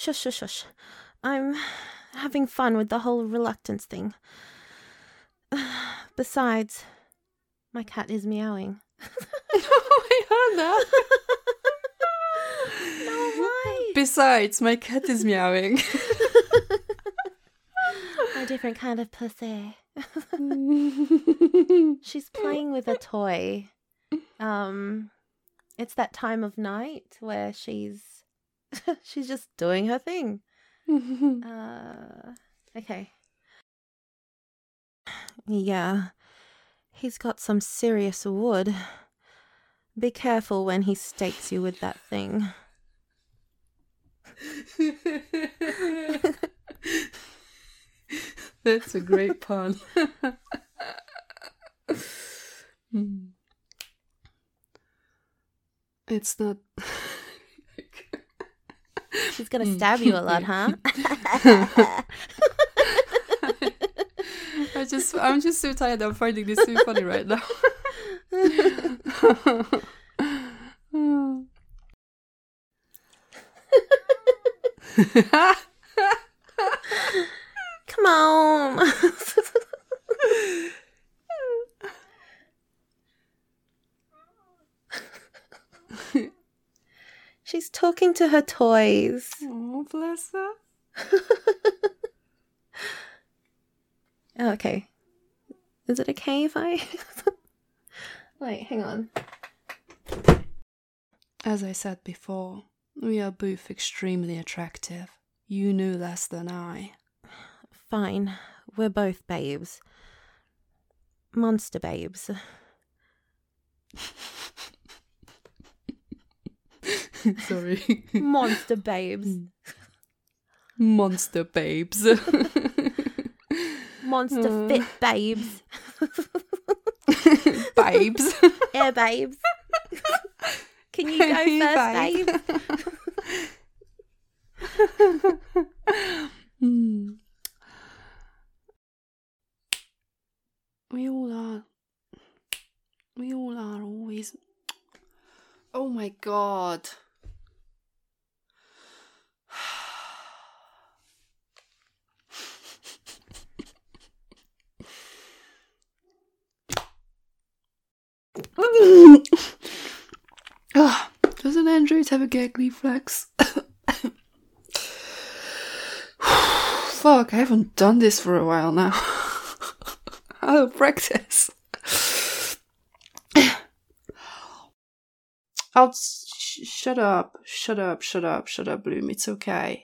Shush, shush, shush. I'm having fun with the whole reluctance thing. Besides, my cat is meowing. I heard that. No, why? Besides, my cat is meowing. A different kind of pussy. She's playing with a toy. It's that time of night where she's just doing her thing. Okay. Yeah. He's got some serious wood. Be careful when he stakes you with that thing. That's a great pun. It's not... She's gonna stab you a lot, huh? I'm just so tired. I'm finding this so funny right now. Come on. She's talking to her toys. Oh, bless her. Oh, okay. Is it okay if I... Wait, hang on. As I said before, we are both extremely attractive. You know less than I. Fine. We're both babes. Monster babes. Sorry. Monster babes. Monster babes. Monster fit babes. Babes. Yeah, babes. Can you go first, babe? We all are always... Oh my god. Doesn't Android have a gag reflex? Fuck, I haven't done this for a while now. Out of practice. Shut up, Bloom. It's okay.